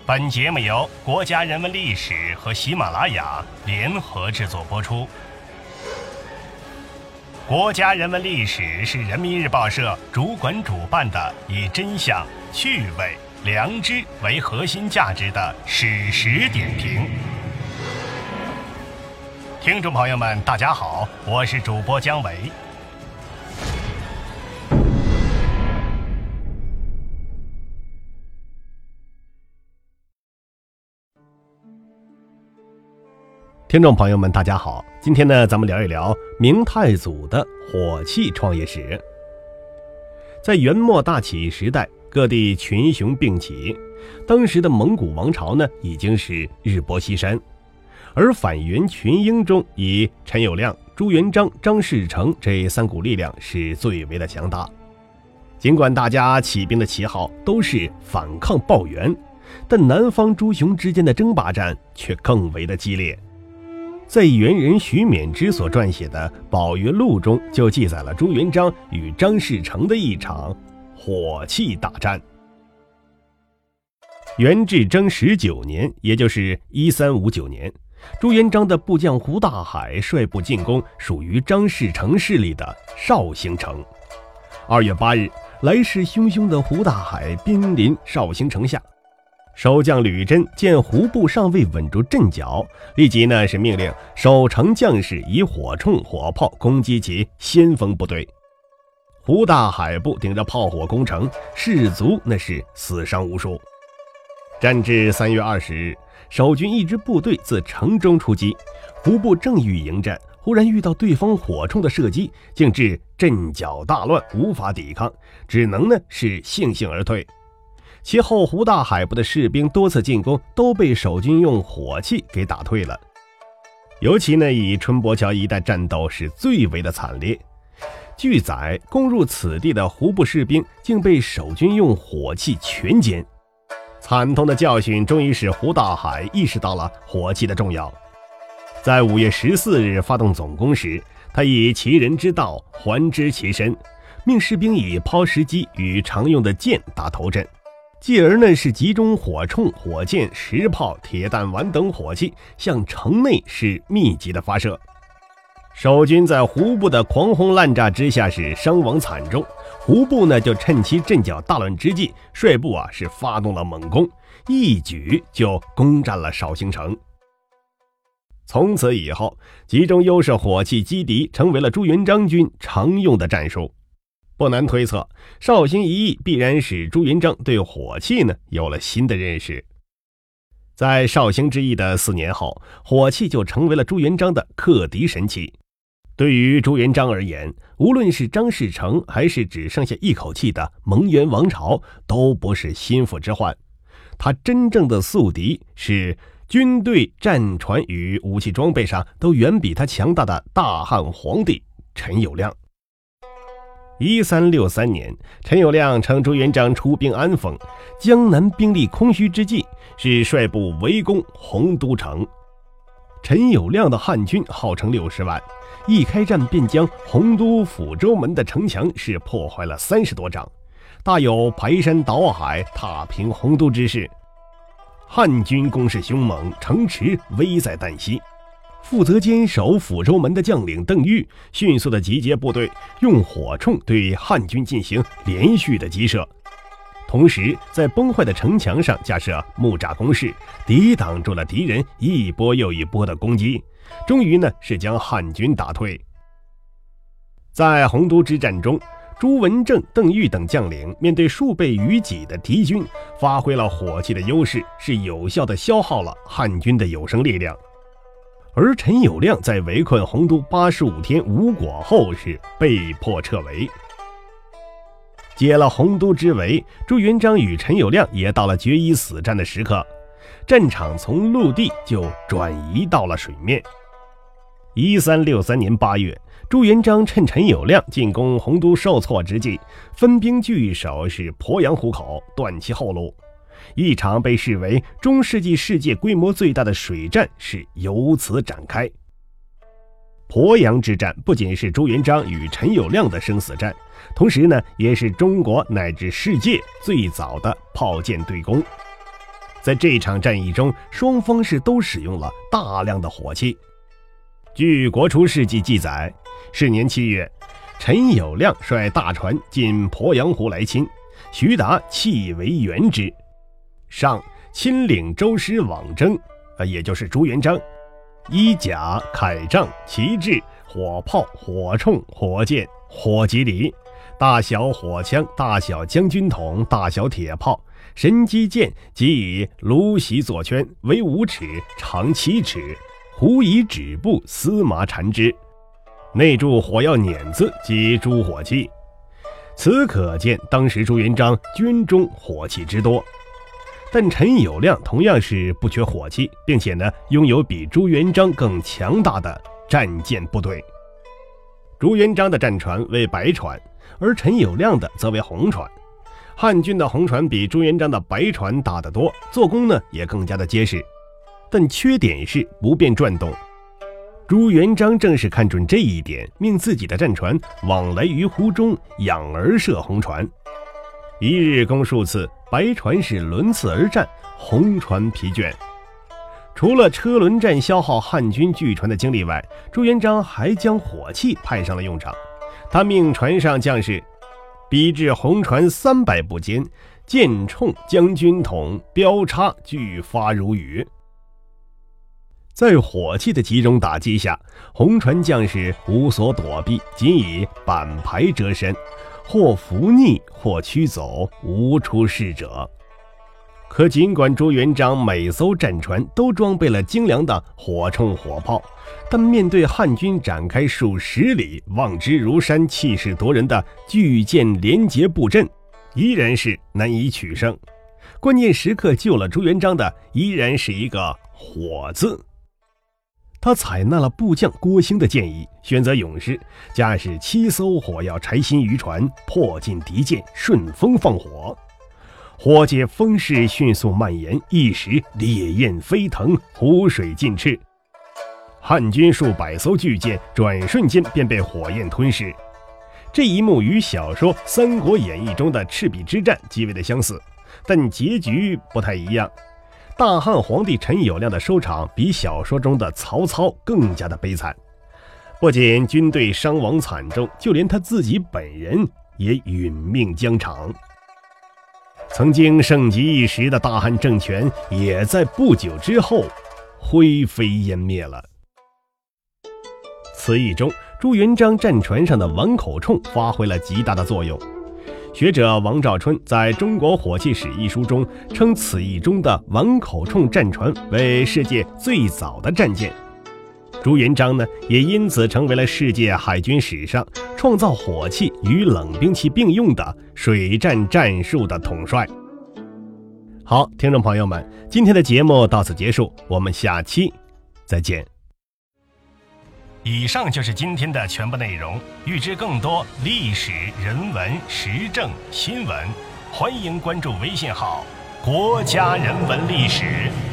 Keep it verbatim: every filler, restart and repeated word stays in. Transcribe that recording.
本节目由国家人文历史和喜马拉雅联合制作播出。国家人文历史是人民日报社主管主办的以真相、趣味、良知为核心价值的史实点评。听众朋友们，大家好，我是主播姜维。听众朋友们，大家好，今天呢，咱们聊一聊明太祖的火器创业史。在元末大起时代，各地群雄并起，当时的蒙古王朝呢，已经是日薄西山，而反元群英中，以陈友谅、朱元璋、张士诚这三股力量是最为的强大。尽管大家起兵的旗号都是反抗暴元，但南方诸雄之间的争霸战却更为的激烈。在元人徐勉之所撰写的《宝岳录》中，就记载了朱元璋与张士诚的一场火器大战。元至正十九年，也就是一三五九年，朱元璋的部将胡大海率部进攻属于张士诚势力的绍兴城。二月八日，来势汹汹的胡大海兵临绍兴城下。守将吕真见胡部尚未稳住阵脚，立即呢是命令守城将士以火铳、火炮攻击其先锋部队。胡大海部顶着炮火攻城，士卒那是死伤无数。战至三月二十日，守军一支部队自城中出击，胡部正欲迎战，忽然遇到对方火铳的射击，竟致阵脚大乱，无法抵抗，只能呢是悻悻而退。其后胡大海部的士兵多次进攻，都被守军用火器给打退了。尤其呢以春柏桥一带战斗是最为的惨烈。据载，攻入此地的胡部士兵竟被守军用火器全歼。惨痛的教训终于使胡大海意识到了火器的重要。在五月十四日发动总攻时，他以其人之道还之其身，命士兵以抛石机与常用的箭打头阵，继而呢是集中火铳、火箭、石炮、铁弹丸等火器向城内是密集的发射。守军在胡部的狂轰滥炸之下是伤亡惨重，胡部呢就趁其阵脚大乱之际，率部啊是发动了猛攻，一举就攻占了绍兴城。从此以后，集中优势火器击敌成为了朱元璋军常用的战术。不难推测，绍兴一役必然使朱元璋对火器呢有了新的认识。在绍兴之役的四年后，火器就成为了朱元璋的克敌神器。对于朱元璋而言，无论是张士诚还是只剩下一口气的蒙元王朝，都不是心腹之患。他真正的宿敌是军队、战船与武器装备上都远比他强大的大汉皇帝陈友谅。一三六三年，陈友谅乘朱元璋出兵安丰，江南兵力空虚之际，是率部围攻洪都城。陈友谅的汉军号称六十万，一开战便将洪都抚州门的城墙是破坏了三十多丈，大有排山倒海、踏平洪都之势。汉军攻势凶猛，城池危在旦夕。负责坚守抚州门的将领邓愈迅速的集结部队，用火铳对汉军进行连续的击射，同时在崩坏的城墙上架设木栅工事，抵挡住了敌人一波又一波的攻击，终于呢是将汉军打退。在洪都之战中，朱文正、邓愈等将领面对数倍于己的敌军，发挥了火器的优势，是有效的消耗了汉军的有生力量。而陈友谅在围困洪都八十五天无果后，是被迫撤围。解了洪都之围，朱元璋与陈友谅也到了决一死战的时刻，战场从陆地就转移到了水面。一三六三年八月，朱元璋趁陈友谅进攻洪都受挫之际，分兵据守是鄱阳湖口，断其后路。一场被视为中世纪世界规模最大的水战是由此展开。鄱阳之战不仅是朱元璋与陈友谅的生死战，同时呢，也是中国乃至世界最早的炮舰对攻。 在这场战役中，双方是都使用了大量的火器。据《国初事记》记载，是年七月，陈友谅率大船进鄱阳湖来侵，徐达弃为援之。上亲领舟师往征，呃，也就是朱元璋，衣甲、铠杖、旗帜、火炮、火铳、火箭、火棘藜、大小火枪、大小将军筒、大小铁炮、神机箭，即以芦席作圈，为五尺，长七尺，壶以纸布丝麻缠之，内铸火药碾子及诸火器。此可见当时朱元璋军中火器之多。但陈友谅同样是不缺火器，并且呢拥有比朱元璋更强大的战舰部队。朱元璋的战船为白船，而陈友谅的则为红船。汉军的红船比朱元璋的白船大得多，做工呢也更加的结实，但缺点是不便转动。朱元璋正是看准这一点，命自己的战船往来于湖中，养而射红船。一日攻数次，白船是轮次而战，红船疲倦。除了车轮战消耗汉军巨船的精力外，朱元璋还将火器派上了用场。他命船上将士逼至红船三百步间，箭铳、将军筒、标叉俱发如雨。在火器的集中打击下，红船将士无所躲避，仅以板牌遮身，或伏逆，或驱走，无出事者。可尽管朱元璋每艘战船都装备了精良的火铳火炮，但面对汉军展开数十里望之如山、气势夺人的巨舰连结布阵，依然是难以取胜。关键时刻救了朱元璋的依然是一个火字。他采纳了部将郭兴的建议，选择勇士，驾驶七艘火药柴薪渔船，迫近敌舰，顺风放火。火借风势迅速蔓延，一时烈焰飞腾，湖水尽赤。汉军数百艘巨舰转瞬间便被火焰吞噬。这一幕与小说《三国演义》中的赤壁之战极为的相似，但结局不太一样。大汉皇帝陈友谅的收场比小说中的曹操更加的悲惨，不仅军队伤亡惨重，就连他自己本人也殒命疆场。曾经盛极一时的大汉政权也在不久之后灰飞烟灭了。此役中，朱元璋战船上的碗口铳发挥了极大的作用。学者王兆春在《中国火器史》一书中称此役中的碗口铳战船为世界最早的战舰。朱元璋呢，也因此成为了世界海军史上创造火器与冷兵器并用的水战战术的统帅。好，听众朋友们，今天的节目到此结束，我们下期再见。以上就是今天的全部内容。欲知更多历史、人文、时政、新闻，欢迎关注微信号“国家人文历史”。